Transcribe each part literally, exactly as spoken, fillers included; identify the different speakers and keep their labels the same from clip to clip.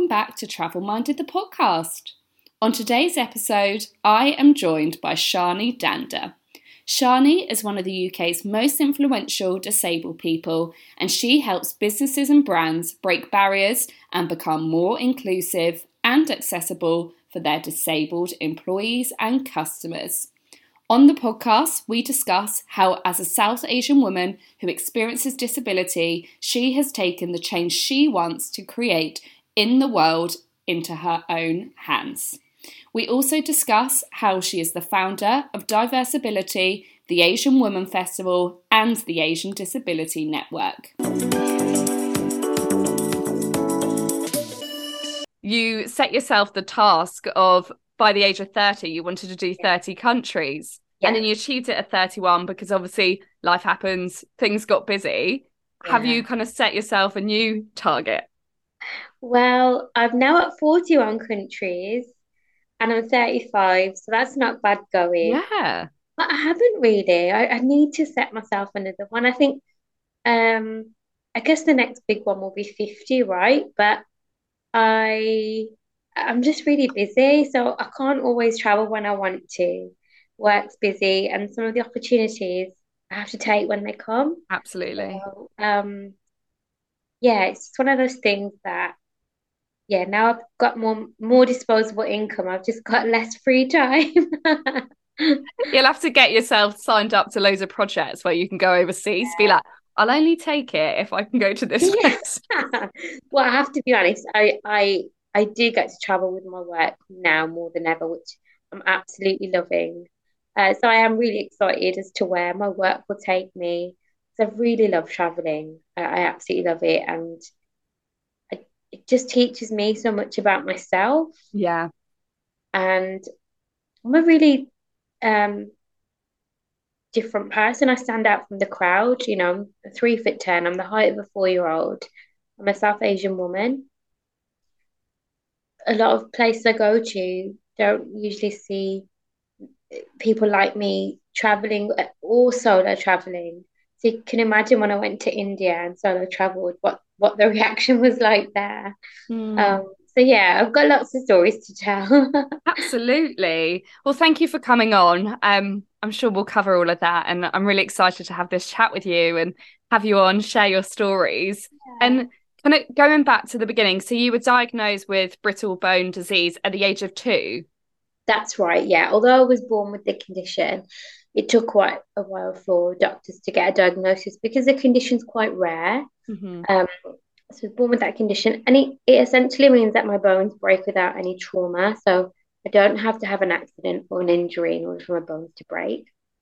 Speaker 1: welcome back to Travel Minded the podcast. On today's episode, I am joined by Shani Dhanda. Shani is one of the U K's most influential disabled people, and she helps businesses and brands break barriers and become more inclusive and accessible for their disabled employees and customers. On the podcast, we discuss how, as a South Asian woman who experiences disability, she has taken the change she wants to create in the world into her own hands. We also discuss how she is the founder of Diversability, the Asian Women Festival, and the Asian Disability Network. You set yourself the task of, by the age of thirty, you wanted to do thirty countries. Yeah. And then you achieved it at thirty-one because obviously life happens, things got busy. Yeah. Have you kind of set yourself a new target?
Speaker 2: Well, I'm now at forty-one countries and I'm thirty-five, so that's not bad going.
Speaker 1: Yeah.
Speaker 2: But I haven't really. I, I need to set myself another one. I think, um, I guess the next big one will be fifty, right? But I, I'm just really busy, so I can't always travel when I want to. Work's busy, and some of the opportunities I have to take when they come.
Speaker 1: Absolutely.
Speaker 2: So, um, yeah, it's just one of those things that, yeah, now I've got more more disposable income. I've just got less free time.
Speaker 1: You'll have to get yourself signed up to loads of projects where you can go overseas. Yeah. Be like, I'll only take it if I can go to this place.
Speaker 2: Well, I have to be honest. I I I do get to travel with my work now more than ever, which I'm absolutely loving. Uh, so I am really excited as to where my work will take me. So I really love traveling. I, I absolutely love it, and I, it just teaches me so much about myself.
Speaker 1: Yeah,
Speaker 2: and I'm a really um different person. I stand out from the crowd. You know, I'm a three foot ten. I'm the height of a four year old. I'm a South Asian woman. A lot of places I go to don't usually see people like me traveling or solo traveling. So you can imagine when I went to India and solo traveled, what what the reaction was like there. Mm. Um, so yeah, I've got lots of stories to tell.
Speaker 1: Absolutely. Well, thank you for coming on. Um, I'm sure we'll cover all of that, and I'm really excited to have this chat with you and have you on, share your stories. Yeah. And kind of going back to the beginning, so you were diagnosed with brittle bone disease at the age of two?
Speaker 2: That's right, yeah. Although I was born with the condition, it took quite a while for doctors to get a diagnosis because the condition's quite rare. Mm-hmm. Um, so I was born with that condition, and it, it essentially means that my bones break without any trauma. So I don't have to have an accident or an injury in order for my bones to break.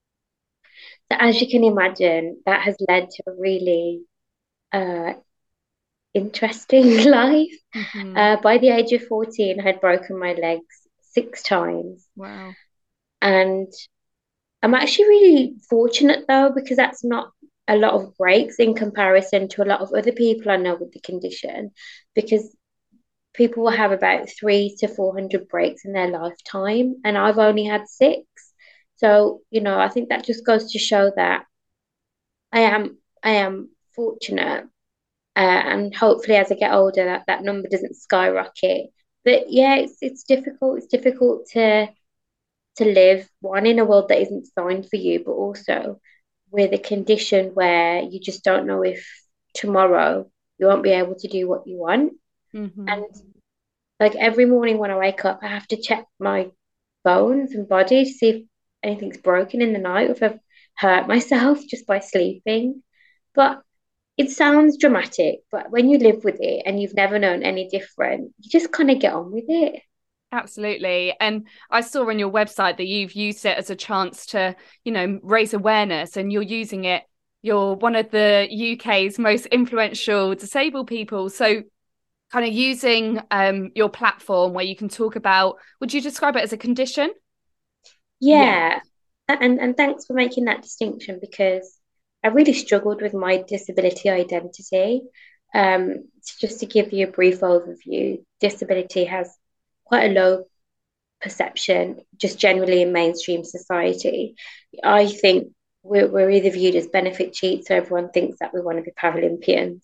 Speaker 2: So as you can imagine, that has led to a really uh, interesting life. Mm-hmm. Uh, by the age of fourteen, I had broken my legs six times.
Speaker 1: Wow.
Speaker 2: And I'm actually really fortunate though, because that's not a lot of breaks in comparison to a lot of other people I know with the condition, because people will have about three to four hundred breaks in their lifetime, and I've only had six. So, you know, I think that just goes to show that I am I am fortunate, uh, and hopefully as I get older that, that number doesn't skyrocket. But yeah, it's it's difficult. It's difficult to to live, one, in a world that isn't designed for you, but also with a condition where you just don't know if tomorrow you won't be able to do what you want. Mm-hmm. And like every morning when I wake up, I have to check my bones and body to see if anything's broken in the night, if I've hurt myself just by sleeping. But it sounds dramatic, but when you live with it and you've never known any different, you just kind of get on with it.
Speaker 1: Absolutely. And I saw on your website that you've used it as a chance to, you know, raise awareness, and you're using it. You're one of the U K's most influential disabled people. So kind of using um, your platform where you can talk about, would you describe it as a condition?
Speaker 2: Yeah. yeah. And, and thanks for making that distinction, because I really struggled with my disability identity. Um, just to give you a brief overview, disability has quite a low perception just generally in mainstream society. I think we're, we're either viewed as benefit cheats, so everyone thinks that we want to be Paralympians.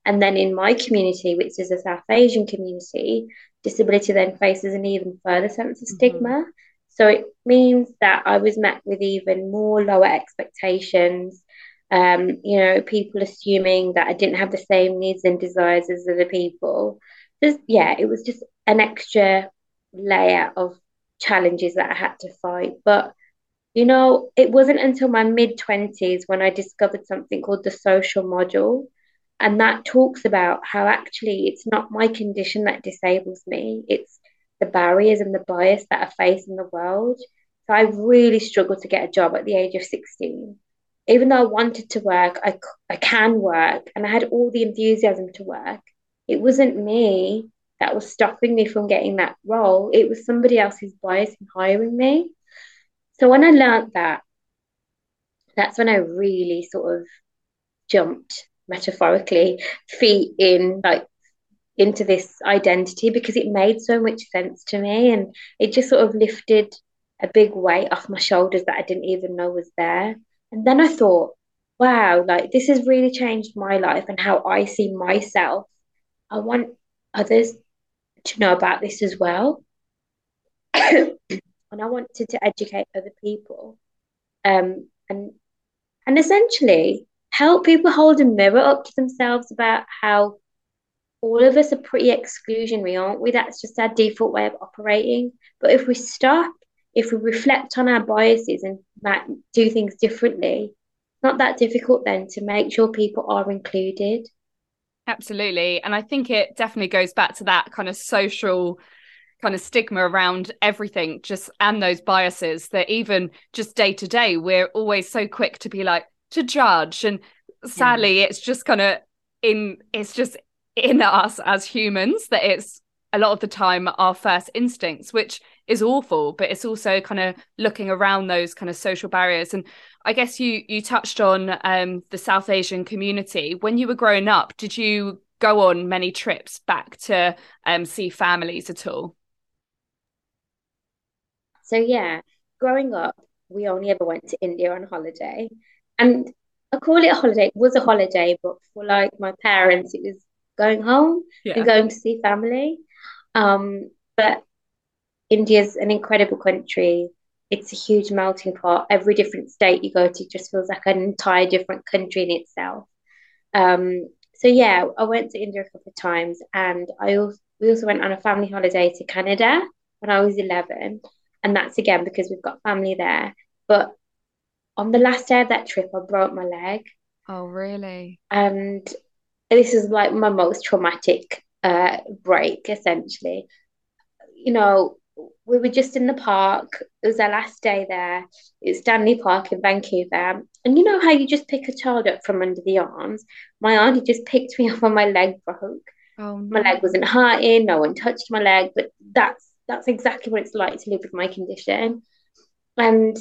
Speaker 2: And then in my community, which is a South Asian community, disability then faces an even further sense of
Speaker 1: Mm-hmm.
Speaker 2: stigma. So it means that I was met with even more lower expectations. Um, you know, people assuming that I didn't have the same needs and desires as other people. Just, yeah, it was just an extra layer of challenges that I had to fight. But you know, it wasn't until my mid twenties when I discovered something called the social model. And that talks about how actually it's not my condition that disables me, it's the barriers and the bias that I face in the world. So I really struggled to get a job at the age of sixteen. Even though I wanted to work, I, I can work and I had all the enthusiasm to work. It wasn't me that was stopping me from getting that role, it was somebody else's bias in hiring me. So when I learned that, that's when I really sort of jumped metaphorically feet in like into this identity because it made so much sense to me and it just sort of lifted a big weight off my shoulders that I didn't even know was there. And then I thought, wow, like this has really changed my life and how I see myself. I want others to know about this as well. And I wanted to educate other people. Um, and and essentially help people hold a mirror up to themselves about how all of us are pretty exclusionary, aren't we? That's just our default way of operating. But if we stop, if we reflect on our biases and do things differently, it's not that difficult then to make sure people are included.
Speaker 1: Absolutely. And I think it definitely goes back to that kind of social kind of stigma around everything, just and those biases that even just day to day, we're always so quick to be like, to judge. And
Speaker 2: Yeah.
Speaker 1: sadly, it's just kind of in, it's just in us as humans that it's a lot of the time our first instincts, which is awful, but it's also kind of looking around those kind of social barriers. And I guess you you touched on um, the South Asian community. When you were growing up, did you go on many trips back to um, see families at all?
Speaker 2: So yeah, growing up, we only ever went to India on holiday. And I call it a holiday. It was a holiday, but for like my parents, it was going home and
Speaker 1: Yeah.
Speaker 2: going to see family. Um, but India's an incredible country. It's a huge melting pot. Every different state you go to just feels like an entire different country in itself. Um, so yeah, I went to India a couple of times, and I also we also went on a family holiday to Canada when I was eleven, and that's again because we've got family there. But on the last day of that trip, I broke my leg,
Speaker 1: Oh, really?
Speaker 2: and this is like my most traumatic uh, break, essentially. You know, we were just in the park. It was our last day there. It's Stanley Park in Vancouver. And you know how you just pick a child up from under the arms? My auntie just picked me up when my leg broke.
Speaker 1: Oh,
Speaker 2: My
Speaker 1: no.
Speaker 2: leg wasn't hurting, no one touched my leg, but that's that's exactly what it's like to live with my condition. And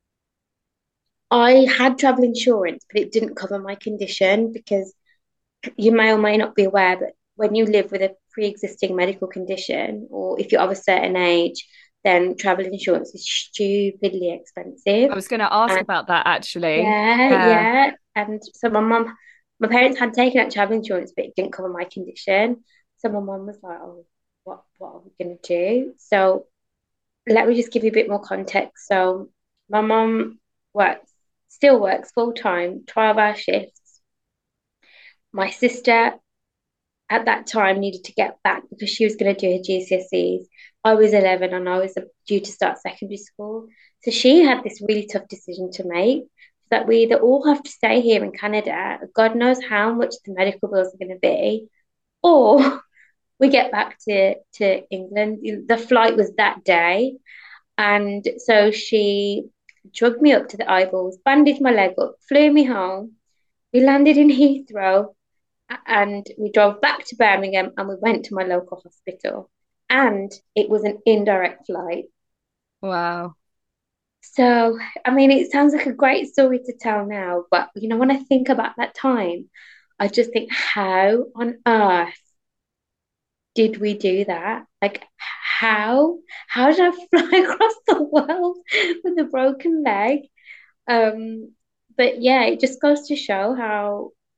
Speaker 2: I had travel insurance, but it didn't cover my condition because you may or may not be aware, but when you live with a pre-existing medical condition, or if you're of a certain age, then travel insurance is stupidly
Speaker 1: I
Speaker 2: expensive.
Speaker 1: was going to ask
Speaker 2: And
Speaker 1: about that actually.
Speaker 2: yeah,
Speaker 1: Yeah.
Speaker 2: yeah. And so my mum, my parents had taken out travel insurance, but it didn't cover my condition. So my mum was like, "Oh, what, what are we gonna do?" So let me just give you a bit more context. So my mum works, still works full time, twelve hour shifts. My sister at that time needed to get back because she was going to do her G C S Es. I was eleven and I was due to start secondary school. So she had this really tough decision to make that we either all have to stay here in Canada, God knows how much the medical bills are going to be, or we get back to, to England. The flight was that day. And so she drugged me up to the eyeballs, bandaged my leg up, flew me home. We landed in Heathrow and we drove back to Birmingham and we went to my local hospital. And it was an indirect flight.
Speaker 1: Wow.
Speaker 2: So, I mean, it sounds like a great story to tell now, but you know, when I think about that time, I just think, how on earth did we do that? Like, how? How did I fly across the world with a broken leg? Um, but yeah, it just goes to show how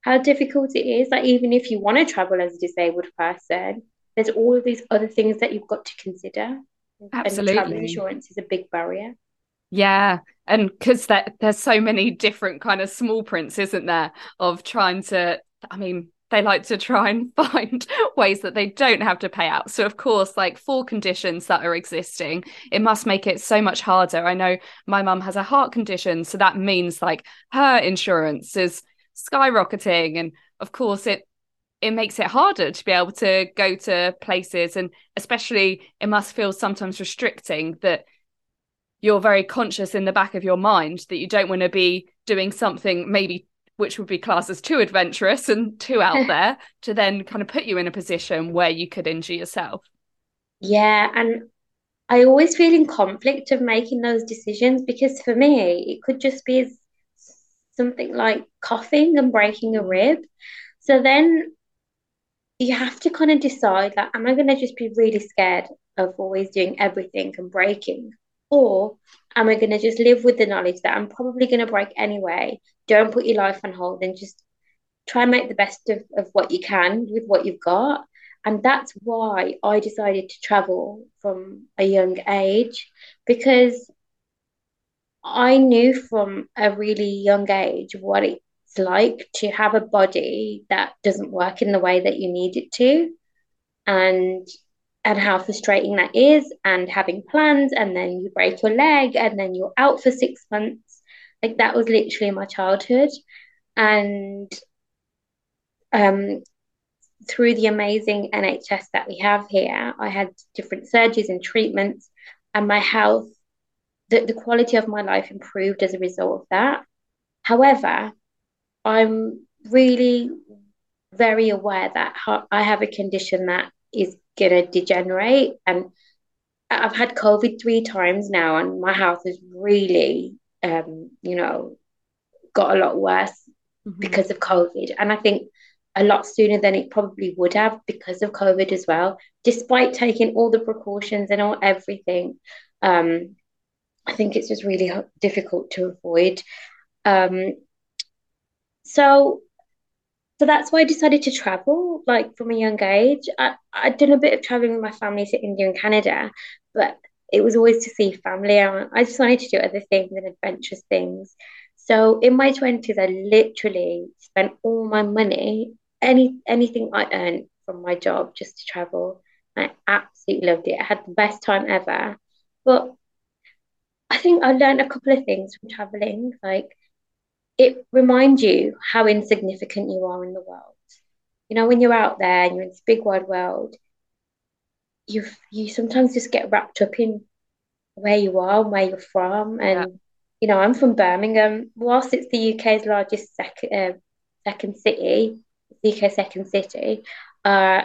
Speaker 2: how difficult it is. Like, even if you want to travel as a disabled person, there's all of these other things that you've got to consider. And travel
Speaker 1: Absolutely.
Speaker 2: insurance is a big barrier.
Speaker 1: Yeah. And because there, there's so many different kind of small prints, isn't there, of trying to, I mean, they like to try and find ways that they don't have to pay out. So, of course, like for conditions that are existing, it must make it so much harder. I know my mum has a heart condition, so that means like her insurance is skyrocketing. And of course, it it makes it harder to be able to go to places. And especially, it must feel sometimes restricting that you're very conscious in the back of your mind that you don't want to be doing something maybe which would be classed as too adventurous and too out there to then kind of put you in a position where you could injure yourself.
Speaker 2: Yeah, and I always feel in conflict of making those decisions because for me, it could just be as something like coughing and breaking a rib. So then you have to kind of decide, like, am I going to just be really scared of always doing everything and breaking? Or am I going to just live with the knowledge that I'm probably going to break anyway? Don't put your life on hold and just try and make the best of, of what you can with what you've got. And that's why I decided to travel from a young age because I knew from a really young age what it's like to have a body that doesn't work in the way that you need it to, and and how frustrating that is, and having plans and then you break your leg and then you're out for six months. Like that was literally my childhood. And um through the amazing N H S that we have here, I had different surgeries and treatments, and my health, the, the quality of my life improved as a result of that. However, I'm really very aware that I have a condition that is going to degenerate. And I've had COVID three times now, and my health has really, um, you know, got a lot worse
Speaker 1: Mm-hmm.
Speaker 2: because of COVID. And I think a lot sooner than it probably would have because of COVID as well, despite taking all the precautions and all everything. Um, I think it's just really difficult to avoid. Um, so so that's why I decided to travel, like from a young age. I, I'd done a bit of traveling with my family to India and Canada, but it was always to see family. I, I just wanted to do other things and adventurous things. So in my twenties, I literally spent all my money, any anything I earned from my job just to travel. I absolutely loved it. I had the best time ever. But I think I learned a couple of things from traveling. Like it reminds you how insignificant you are in the world. You know, when you're out there and you're in this big wide world, you you sometimes just get wrapped up in where you are and where you're from.
Speaker 1: Yeah.
Speaker 2: And you know, I'm from Birmingham. Whilst it's the U K's largest sec- uh, second city, the U K second city, uh,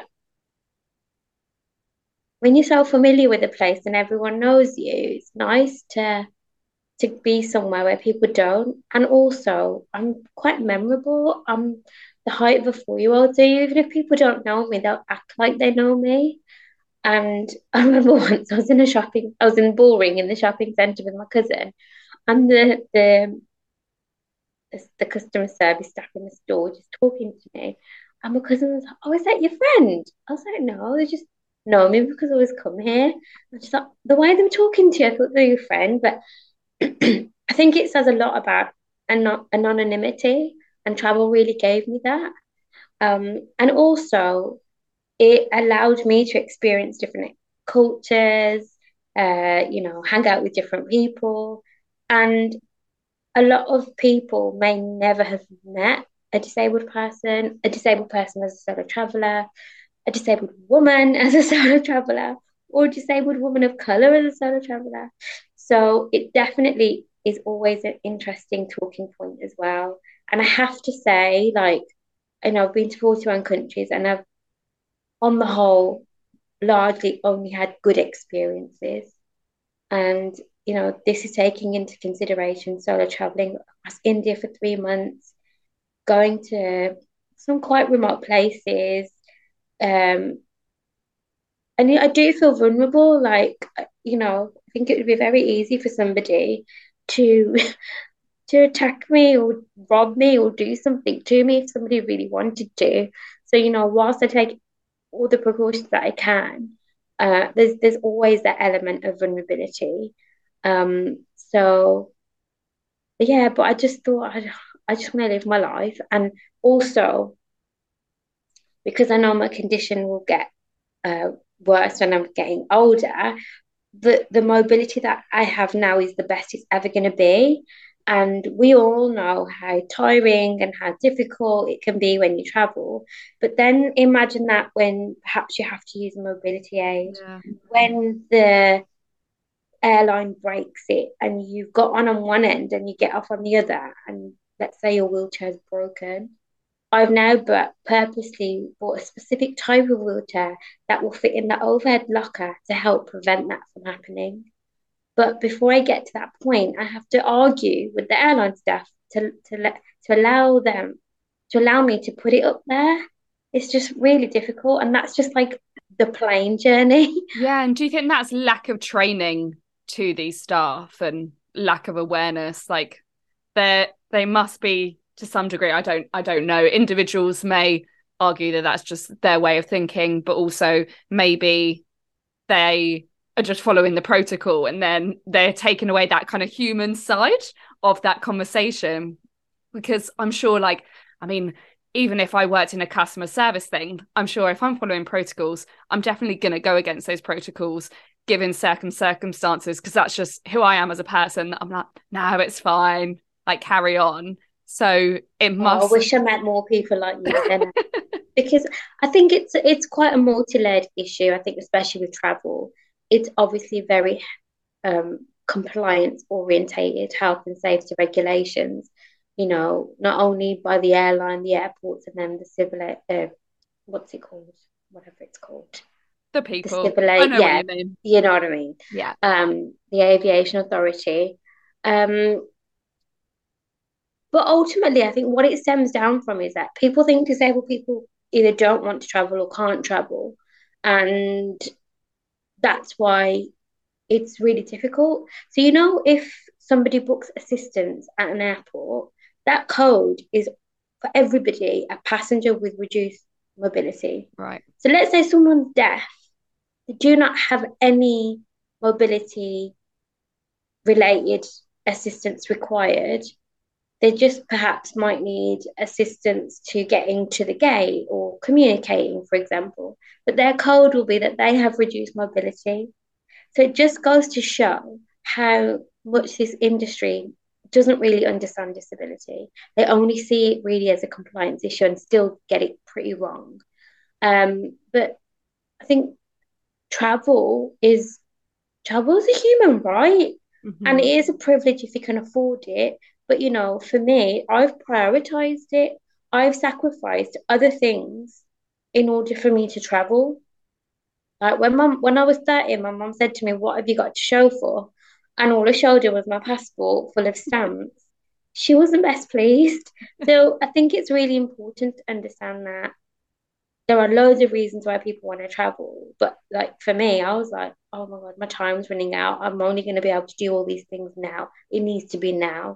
Speaker 2: when you're so familiar with a place and everyone knows you, it's nice to to be somewhere where people don't. And also, I'm quite memorable. I'm the height of a four year old, so even if people don't know me, they'll act like they know me. And I remember once I was in a shopping, I was in Bullring in the shopping centre with my cousin, and the the the customer service staff in the store just talking to me. And my cousin was like, "Oh, is that your friend?" I was like, "No, they just know me because I always come here." And she's like, "The way they were talking to you, I thought they were your friend." But I think it says a lot about an- anonymity, and travel really gave me that. Um, and also, it allowed me to experience different cultures, uh, you know, hang out with different people. And a lot of people may never have met a disabled person, a disabled person as a solo traveler, a disabled woman as a solo traveler, or a disabled woman of color as a solo traveler. So it definitely is always an interesting talking point as well. And I have to say, like, I know I've been to forty-one countries and I've, on the whole, largely only had good experiences. And, you know, this is taking into consideration solo traveling across India for three months, going to some quite remote places, um, and I do feel vulnerable. Like, you know, I think it would be very easy for somebody to to attack me or rob me or do something to me if somebody really wanted to. So, you know, whilst I take all the precautions that I can, uh, there's there's always that element of vulnerability. Um, so yeah, but I just thought I I just want to live my life, and also because I know my condition will get uh, worse when I'm getting older, the the mobility that I have now is the best it's ever going to be. And we all know how tiring and how difficult it can be when you travel. But then imagine that when perhaps you have to use a mobility aid,
Speaker 1: Yeah.
Speaker 2: when the airline breaks it and you've got on on one end and you get off on the other, and let's say your wheelchair's broken. I've now but purposely bought a specific type of wheelchair that will fit in the overhead locker to help prevent that from happening. But before I get to that point, I have to argue with the airline staff to to let to allow them to allow me to put it up there. It's just really difficult, and that's just like the plane journey.
Speaker 1: Yeah, and do you think that's lack of training to these staff and lack of awareness? Like they they must be to some degree. I don't I don't know. Individuals may argue that that's just their way of thinking, but also maybe they are just following the protocol, and then they're taking away that kind of human side of that conversation. Because I'm sure, like, I mean, even if I worked in a customer service thing, I'm sure if I'm following protocols, I'm definitely going to go against those protocols given certain circumstances, because that's just who I am as a person. I'm like, no, it's fine, like carry on. So it
Speaker 2: Oh, I
Speaker 1: must.
Speaker 2: wish I met more people like you then, because I think it's it's quite a multi-layered issue. I think especially with travel, it's obviously very um, compliance orientated, health and safety regulations. You know, not only by the airline, the airports, and then the civil, uh, what's it called, whatever it's called,
Speaker 1: The
Speaker 2: the
Speaker 1: people.
Speaker 2: civil,
Speaker 1: I know what
Speaker 2: yeah,
Speaker 1: you mean.
Speaker 2: you know what I mean.
Speaker 1: Yeah.
Speaker 2: Um, the aviation authority. Um, but ultimately, I think what it stems down from is that people think disabled people either don't want to travel or can't travel, and that's why it's really difficult. So, you know, if somebody books assistance at an airport, that code is for everybody a passenger with reduced mobility.
Speaker 1: Right.
Speaker 2: So, let's say someone's deaf, they do not have any mobility related assistance required. They just perhaps might need assistance to getting to the gate or communicating, for example. But their code will be that they have reduced mobility. So it just goes to show how much this industry doesn't really understand disability. They only see it really as a compliance issue and still get it pretty wrong. Um, but I think travel is travel is a human right, and it
Speaker 1: Mm-hmm.
Speaker 2: is a privilege if you can afford it. But you know, for me, I've prioritized it. I've sacrificed other things in order for me to travel. Like when mum, when I was thirty, my mum said to me, "What have you got to show for?" And all I showed her was my passport full of stamps. She wasn't best pleased. So I think it's really important to understand that there are loads of reasons why people want to travel. But like for me, I was like, oh my God, my time's running out. I'm only going to be able to do all these things now. It needs to be now.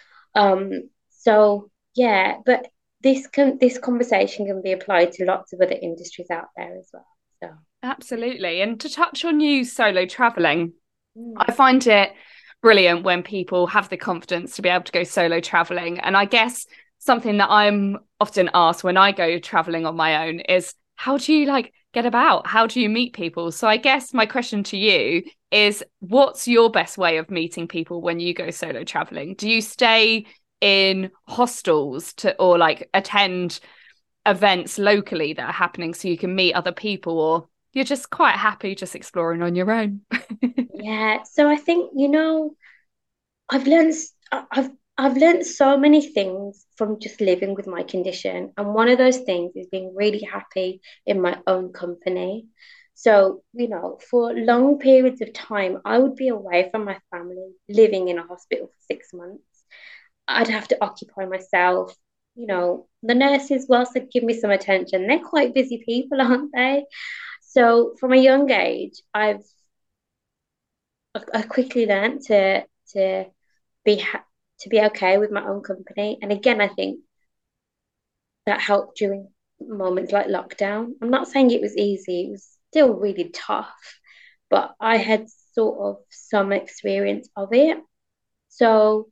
Speaker 2: Um, so yeah, but this can this conversation can be applied to lots of other industries out there as well. So
Speaker 1: Absolutely. And to touch on you solo traveling,
Speaker 2: mm.
Speaker 1: I find it brilliant when people have the confidence to be able to go solo traveling. And I guess something that I'm often asked when I go traveling on my own is, how do you like get about? How do you meet people? So I guess my question to you is, what's your best way of meeting people when you go solo traveling? Do you stay in hostels to or like attend events locally that are happening so you can meet other people, or you're just quite happy just exploring on your own?
Speaker 2: Yeah, so I think you know I've learned I've I've learned so many things from just living with my condition, and one of those things is being really happy in my own company. So, you know, for long periods of time, I would be away from my family, living in a hospital for six months. I'd have to occupy myself. You know, the nurses, whilst they give me some attention, they're quite busy people, aren't they? So, from a young age, I've I quickly learned to to be ha- to be okay with my own company. And again, I think that helped during moments like lockdown. I'm not saying it was easy, it was still really tough, but I had sort of some experience of it. So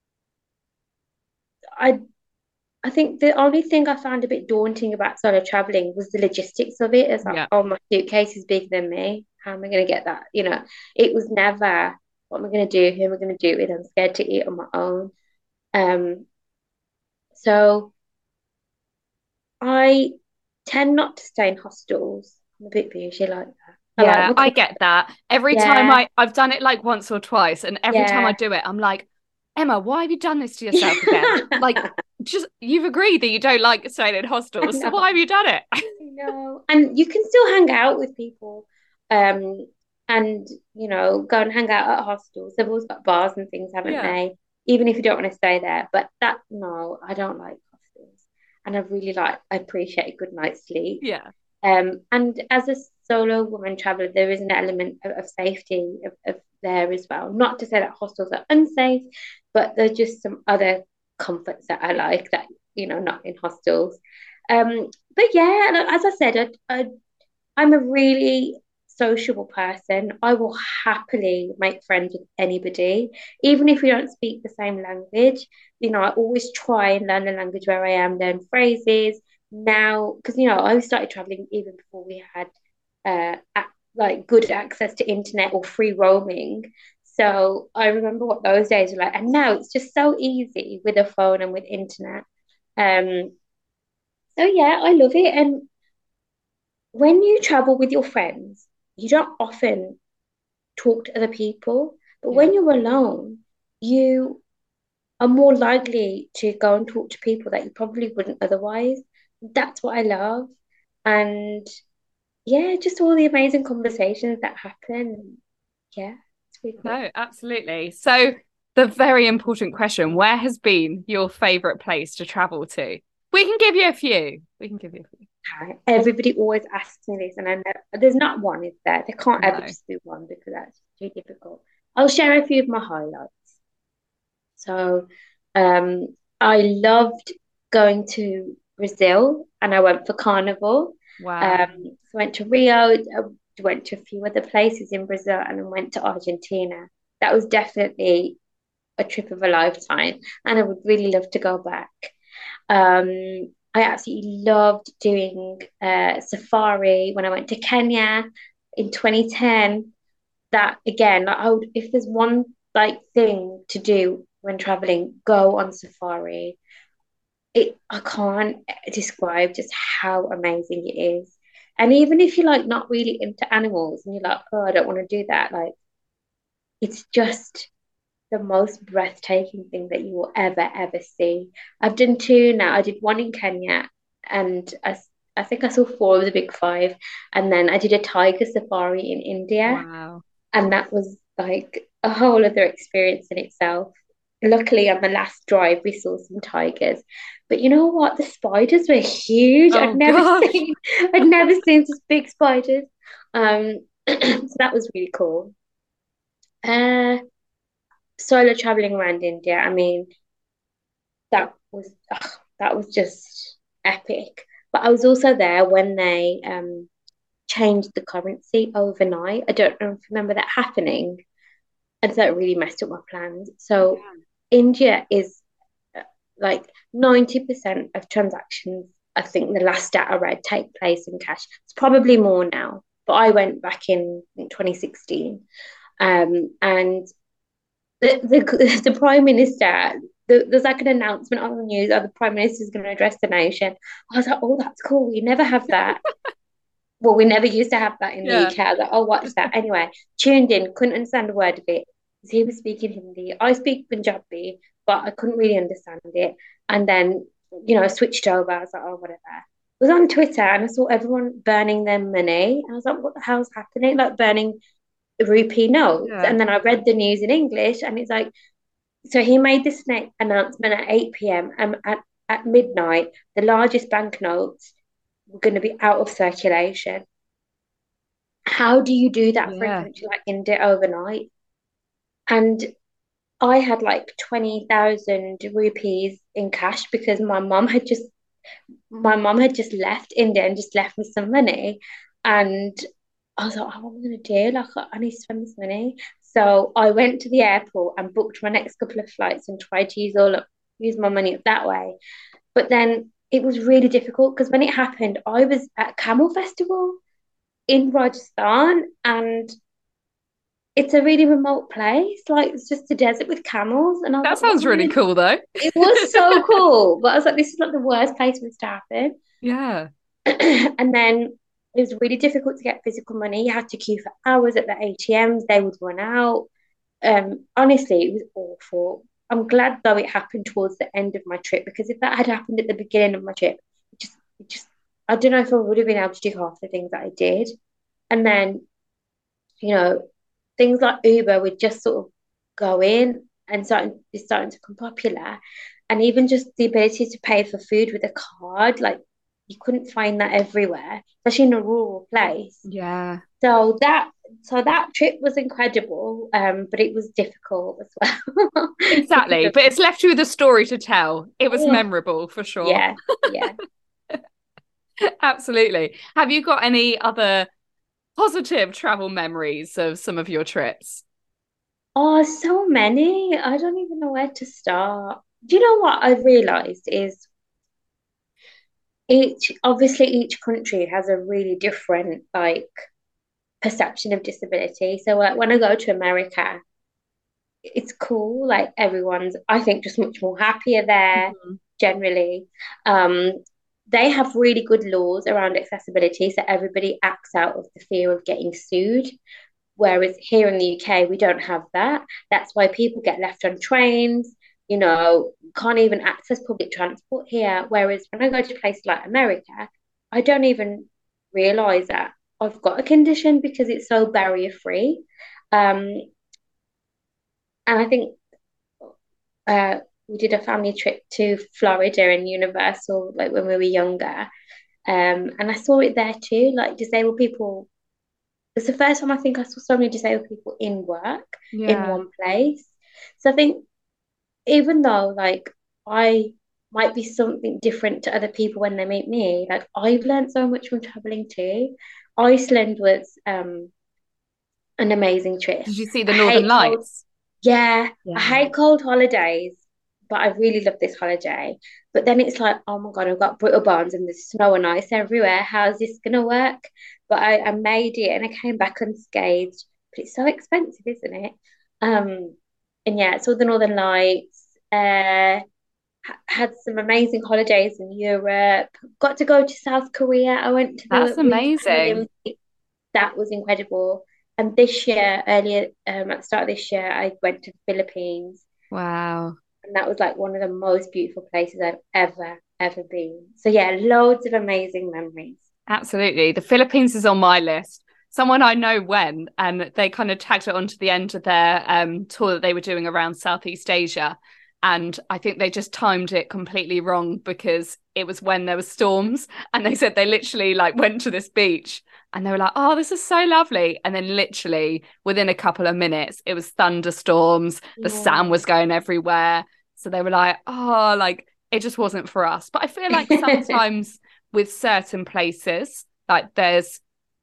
Speaker 2: I I think the only thing I found a bit daunting about solo traveling was the logistics of it. It's like,
Speaker 1: Yeah.
Speaker 2: oh, my suitcase is bigger than me. How am I going to get that? You know, it was never, what am I going to do? Who am I going to do it with? I'm scared to eat on my own. Um, so I tend not to stay in hostels. I'm a bit bougie like that. I like
Speaker 1: Yeah,
Speaker 2: my
Speaker 1: I
Speaker 2: comfort.
Speaker 1: get that. Every time
Speaker 2: Yeah,
Speaker 1: I I've done it like once or twice, and every time I
Speaker 2: yeah.
Speaker 1: do it, I'm like, Emma, why have you done this to yourself again? Like, just you've agreed that you don't like staying in
Speaker 2: I
Speaker 1: hostels, so
Speaker 2: know.
Speaker 1: why have you done it?
Speaker 2: I know. And you can still hang out with people, um, and you know, go and hang out at hostels. They've always got bars and things, haven't
Speaker 1: Yeah.
Speaker 2: they? Even if you don't want to stay there. But that, no, I don't like hostels. And I really like, I appreciate a good night's sleep.
Speaker 1: Yeah.
Speaker 2: Um, and as a solo woman traveler, there is an element of, of safety of, of there as well. Not to say that hostels are unsafe, but there's just some other comforts that I like that, you know, not in hostels. Um, but yeah, like, as I said, I, I, I'm a really sociable person. I will happily make friends with anybody, even if we don't speak the same language. You know, I always try and learn the language where I am, learn phrases now, because you know, I started traveling even before we had uh ac- like good access to internet or free roaming. So I remember what those days were like, and now it's just so easy with a phone and with internet. Um, so yeah, I love it. And when you travel with your friends, you don't often talk to other people, but
Speaker 1: Yeah.
Speaker 2: when you're alone, you are more likely to go and talk to people that you probably wouldn't otherwise. That's what I love. And yeah, just all the amazing conversations that happen. Yeah, it's really good.
Speaker 1: No, absolutely. So the very important question, where has been your favorite place to travel to? We can give you a few. We can give you a few.
Speaker 2: Hi. Everybody always asks me this, and I know there's not one, is there? There can't ever
Speaker 1: No.
Speaker 2: just be one because that's too difficult. I'll share a few of my highlights. So, um, I loved going to Brazil and I went for Carnival.
Speaker 1: Wow.
Speaker 2: Um, so I went to Rio, I went to a few other places in Brazil, and I went to Argentina. That was definitely a trip of a lifetime, and I would really love to go back. Um, I absolutely loved doing uh, safari when I went to Kenya in twenty ten. That again, like I would, if there's one like thing to do when traveling, go on safari. It I can't describe just how amazing it is. And even if you're like not really into animals and you're like, oh, I don't want to do that, like it's just the most breathtaking thing that you will ever, ever see. I've done two now. I did one in Kenya and I, I think I saw four of the big five. And then I did a tiger safari in India.
Speaker 1: Wow.
Speaker 2: And that was like a whole other experience in itself. Luckily, on the last drive, we saw some tigers. But you know what? The spiders were huge. I'd
Speaker 1: Oh
Speaker 2: never
Speaker 1: gosh.
Speaker 2: seen, I'd never seen such big spiders. Um, so that was really cool. Uh, solo traveling around India. I mean, that was ugh, that was just epic. But I was also there when they um changed the currency overnight. I don't know if you remember that happening, and so it really messed up my plans. So
Speaker 1: Yeah.
Speaker 2: India is uh, like ninety percent of transactions. I think the last stat I read take place in cash. It's probably more now, but I went back in, in twenty sixteen. Um, and the, the the prime minister, the, there's like an announcement on the news, oh, the prime minister is going to address the nation. I was like, oh, that's cool. We never have that. Well, we never used to have that in the
Speaker 1: Yeah.
Speaker 2: U K. I was like, oh, watch that. Anyway, tuned in, couldn't understand a word of it because he was speaking Hindi. I speak Punjabi, but I couldn't really understand it. And then, you know, I switched over. I was like, oh, whatever. I was on Twitter and I saw everyone burning their money. And I was like, what the hell's happening? Like burning rupee notes.
Speaker 1: Yeah.
Speaker 2: And then I read the news in English and it's like, so he made this announcement at eight p m and at, at midnight, the largest banknotes were going to be out of circulation. How do you do that for a
Speaker 1: Yeah.
Speaker 2: country like India overnight? And I had like twenty thousand rupees in cash because my mom had just my mom had just left India and just left me some money. And I was like, oh, what am I going to do? Like, I need to spend this money. So I went to the airport and booked my next couple of flights and tried to use all of, use my money that way. But then it was really difficult because when it happened, I was at Camel Festival in Rajasthan, and it's a really remote place. Like, it's just a desert with camels. And I was
Speaker 1: That
Speaker 2: like, what
Speaker 1: sounds
Speaker 2: am I
Speaker 1: really
Speaker 2: going to
Speaker 1: cool, though.
Speaker 2: It was so cool. But I was like, this is not the worst place for this to happen.
Speaker 1: Yeah.
Speaker 2: And then it was really difficult to get physical money. You had to queue for hours at the A T Ms, they would run out. Um, honestly, it was awful. I'm glad though it happened towards the end of my trip, because if that had happened at the beginning of my trip, it just, it just, I don't know if I would have been able to do half the things that I did. And then, you know, things like Uber would just sort of go in and starting is starting to become popular. And even just the ability to pay for food with a card, like you couldn't find that everywhere, especially in a rural place.
Speaker 1: Yeah.
Speaker 2: So that so that trip was incredible, um, but it was difficult as well.
Speaker 1: Exactly.
Speaker 2: Because
Speaker 1: But it's left you with a story to tell. It was
Speaker 2: of,
Speaker 1: memorable for sure.
Speaker 2: yeah, yeah.
Speaker 1: Absolutely. Have you got any other positive travel memories of some of your trips?
Speaker 2: Oh, so many. I don't even know where to start. Do you know what I've realized is each obviously each country has a really different like perception of disability. So like when I go to America, it's cool. Like everyone's, I think, just much more happier there
Speaker 1: Mhm.
Speaker 2: generally. Um, they have really good laws around accessibility, so everybody acts out of the fear of getting sued. Whereas here in the U K, we don't have that. That's why people get left on trains, you know, can't even access public transport here. Whereas when I go to places like America, I don't even realize that I've got a condition because it's so barrier free. Um, and I think uh, we did a family trip to Florida and Universal, like when we were younger. Um, and I saw it there too, like disabled people. It's the first time I think I saw so many disabled people in work in
Speaker 1: Yeah.
Speaker 2: one place. So I think even though like I might be something different to other people when they meet me, like I've learned so much from traveling too. Iceland was um an amazing trip.
Speaker 1: Did you see the
Speaker 2: I
Speaker 1: Northern
Speaker 2: hate cold
Speaker 1: Lights?
Speaker 2: Yeah, I
Speaker 1: Yeah.
Speaker 2: hate cold holidays, but I really love this holiday. But then it's like, oh my God, I've got brittle bones and there's snow and ice everywhere. How's this gonna work? But I, I made it and I came back unscathed. But it's so expensive, isn't it? Um, and yeah, saw the Northern Lights. Uh, ha- had some amazing holidays in Europe. Got to go to South Korea. I went to
Speaker 1: That's
Speaker 2: the Winter
Speaker 1: amazing.
Speaker 2: Olympics. That was incredible. And this year, earlier, um, at the start of this year, I went to the Philippines,
Speaker 1: Wow.
Speaker 2: and that was like one of the most beautiful places I've ever, ever been. So yeah, loads of amazing memories.
Speaker 1: Absolutely. The Philippines is on my list. Someone I know went and they kind of tagged it onto the end of their um, tour that they were doing around Southeast Asia. And I think they just timed it completely wrong because it was when there were storms. And they said they literally like went to this beach and they were like, oh, this is so lovely. And then literally within a couple of minutes, it was thunderstorms. The sand
Speaker 2: No.
Speaker 1: was going everywhere. So they were like, oh, like it just wasn't for us. But I feel like sometimes with certain places, like there's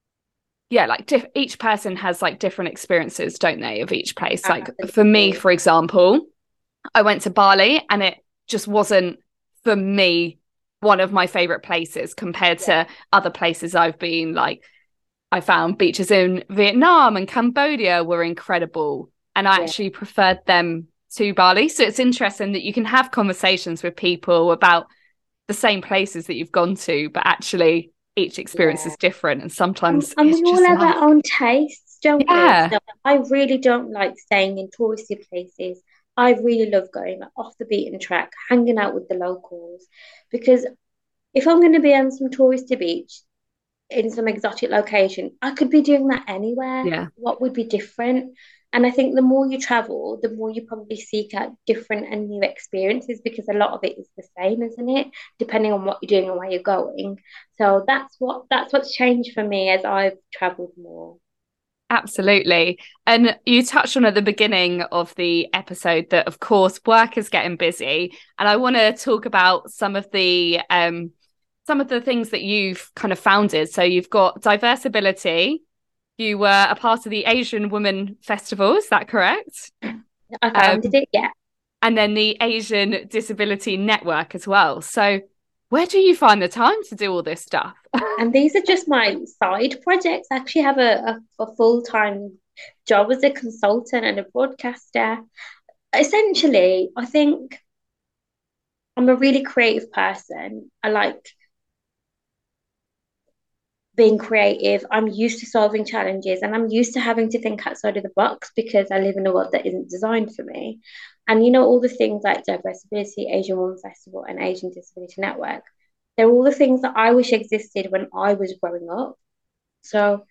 Speaker 1: yeah, like diff- each person has like different experiences, don't they, of each place. Like for me,
Speaker 2: Absolutely.
Speaker 1: for example, I went to Bali and it just wasn't for me one of my favorite places compared
Speaker 2: Yeah,
Speaker 1: to other places I've been. Like I found beaches in Vietnam and Cambodia were incredible, and I
Speaker 2: yeah,
Speaker 1: actually preferred them to Bali. So it's interesting that you can have conversations with people about the same places that you've gone to, but actually each experience
Speaker 2: yeah.
Speaker 1: is different, and
Speaker 2: And,
Speaker 1: sometimes
Speaker 2: and
Speaker 1: it's
Speaker 2: we all
Speaker 1: just
Speaker 2: have
Speaker 1: life.
Speaker 2: our own tastes, don't we?
Speaker 1: Yeah,
Speaker 2: So I really don't like staying in touristy places. I really love going like, off the beaten track, hanging out with the locals, because if I'm going to be on some touristy beach in some exotic location, I could be doing that anywhere.
Speaker 1: yeah,
Speaker 2: What would be different? And I think the more you travel, the more you probably seek out different and new experiences, because a lot of it is the same, isn't it? Depending on what you're doing and where you're going. So that's what that's what's changed for me as I've traveled more.
Speaker 1: Absolutely. And you touched on at the beginning of the episode that, of course, work is getting busy. And I want to talk about some of the um, some of the things that you've kind of founded. So you've got Diversability. You were a part of the Asian Women Festival. Is that correct?
Speaker 2: I founded um, it, yeah.
Speaker 1: And then the Asian Disability Network as well. So where do you find the time to do all this stuff?
Speaker 2: And these are just my side projects. I actually have a, a, a full-time job as a consultant and a broadcaster. Essentially, I think I'm a really creative person. I like being creative. I'm used to solving challenges, and I'm used to having to think outside of the box because I live in a world that isn't designed for me. And you know, all the things like Diversability, Asian Women Festival, and Asian Disability Network, they're all the things that I wish existed when I was growing up. So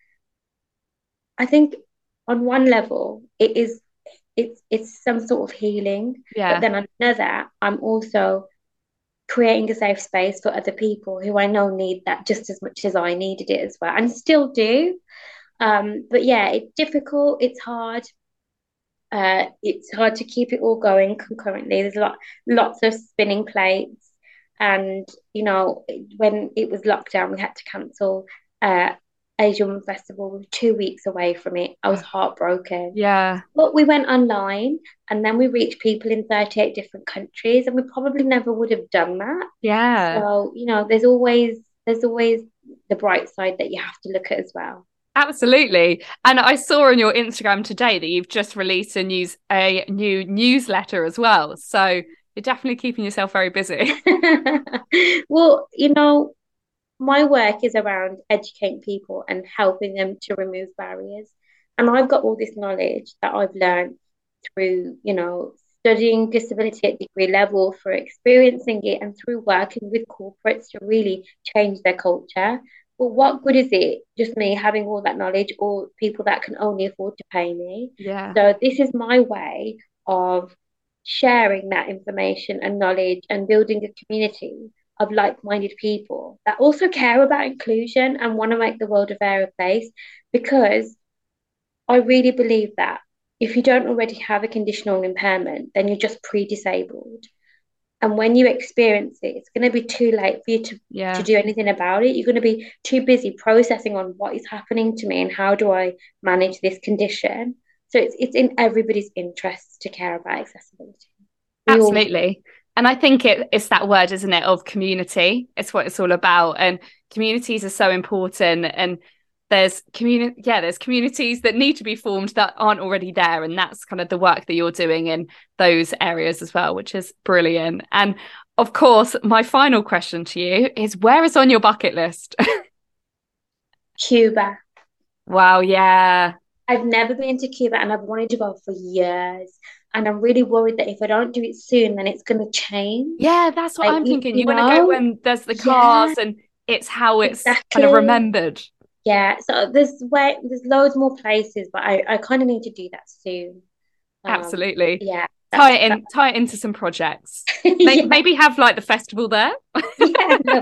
Speaker 2: I think on one level, it is it's it's some sort of healing.
Speaker 1: Yeah.
Speaker 2: But then on another, I'm also creating a safe space for other people who I know need that just as much as I needed it as well, and still do. Um, but yeah, it's difficult, it's hard. Uh, it's hard to keep it all going concurrently. There's a lot, lots of spinning plates. And, you know, when it was lockdown, we had to cancel uh, Asian Women Festival. We were two weeks away from it. I was heartbroken.
Speaker 1: Yeah.
Speaker 2: But we went online, and then we reached people in thirty-eight different countries, and we probably never would have done that.
Speaker 1: Yeah.
Speaker 2: So, you know, there's always there's always the bright side that you have to look at as well.
Speaker 1: Absolutely. And I saw on your Instagram today that you've just released a news a new newsletter as well. So you're definitely keeping yourself very busy.
Speaker 2: Well, you know, my work is around educating people and helping them to remove barriers. And I've got all this knowledge that I've learned through, you know, studying disability at degree level, for experiencing it, and through working with corporates to really change their culture. But what good is it just me having all that knowledge, or people that can only afford to pay me?
Speaker 1: Yeah.
Speaker 2: So this is my way of sharing that information and knowledge and building a community of like-minded people that also care about inclusion and want to make the world a fairer place, because I really believe that if you don't already have a conditional impairment, then you're just pre-disabled. And when you experience it, it's going to be too late for you to,
Speaker 1: yeah.
Speaker 2: to do anything about it. You're going to be too busy processing on what is happening to me and how do I manage this condition. So it's it's in everybody's interests to care about accessibility. We
Speaker 1: Absolutely. All... And I think it, it's that word, isn't it, of community. It's what it's all about. And communities are so important. And there's community, yeah, there's communities that need to be formed that aren't already there. And that's kind of the work that you're doing in those areas as well, which is brilliant. And of course, my final question to you is, where is on your bucket list?
Speaker 2: Cuba.
Speaker 1: Wow, yeah.
Speaker 2: I've never been to Cuba, and I've wanted to go for years. And I'm really worried that if I don't do it soon, then it's going to change.
Speaker 1: Yeah, that's what like, I'm thinking. You, you, you want to go when there's the cars, yeah, and it's how it's exactly. kind of remembered.
Speaker 2: Yeah, so there's way there's loads more places, but I, I kind of need to do that soon.
Speaker 1: Um, Absolutely.
Speaker 2: Yeah.
Speaker 1: Tie it in, tie it into some projects. Maybe, yeah. maybe have like the festival there.
Speaker 2: Yeah.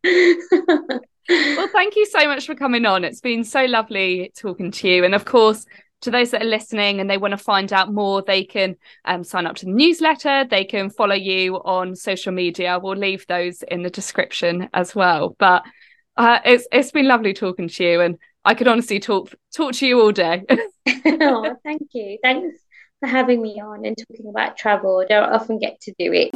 Speaker 1: Well, thank you so much for coming on. It's been so lovely talking to you. And of course, to those that are listening and they want to find out more, they can um, sign up to the newsletter. They can follow you on social media. We'll leave those in the description as well. But uh, it's it's been lovely talking to you, and I could honestly talk talk to you all day.
Speaker 2: Oh, thank you. Thanks for having me on and talking about travel. I don't often get to do it.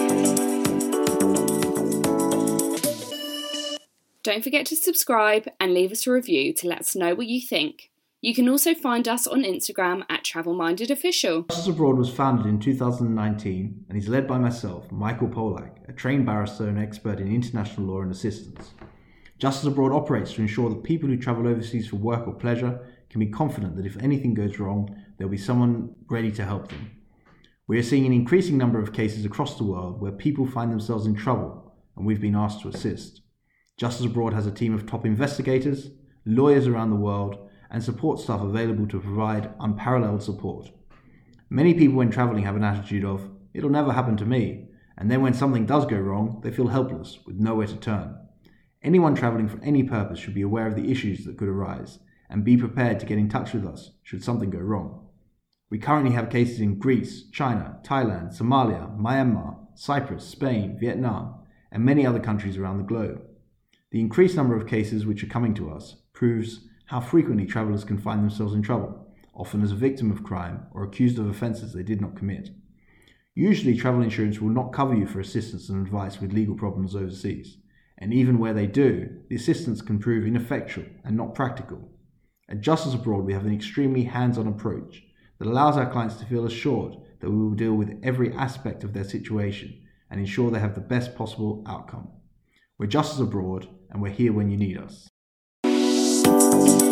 Speaker 1: Don't forget to subscribe and leave us a review to let us know what you think. You can also find us on Instagram at Travel Minded Official.
Speaker 3: Justice Abroad was founded in two thousand nineteen and is led by myself, Michael Polak, a trained barrister and expert in international law and assistance. Justice Abroad operates to ensure that people who travel overseas for work or pleasure can be confident that if anything goes wrong, there will be someone ready to help them. We are seeing an increasing number of cases across the world where people find themselves in trouble, and we've been asked to assist. Justice Abroad has a team of top investigators, lawyers around the world, and support staff available to provide unparalleled support. Many people when travelling have an attitude of, it'll never happen to me, and then when something does go wrong, they feel helpless with nowhere to turn. Anyone travelling for any purpose should be aware of the issues that could arise, and be prepared to get in touch with us should something go wrong. We currently have cases in Greece, China, Thailand, Somalia, Myanmar, Cyprus, Spain, Vietnam, and many other countries around the globe. The increased number of cases which are coming to us proves how frequently travellers can find themselves in trouble, often as a victim of crime or accused of offences they did not commit. Usually, travel insurance will not cover you for assistance and advice with legal problems overseas, and even where they do, the assistance can prove ineffectual and not practical. At Justice Abroad, we have an extremely hands-on approach that allows our clients to feel assured that we will deal with every aspect of their situation and ensure they have the best possible outcome. We're Justice Abroad, and we're here when you need us.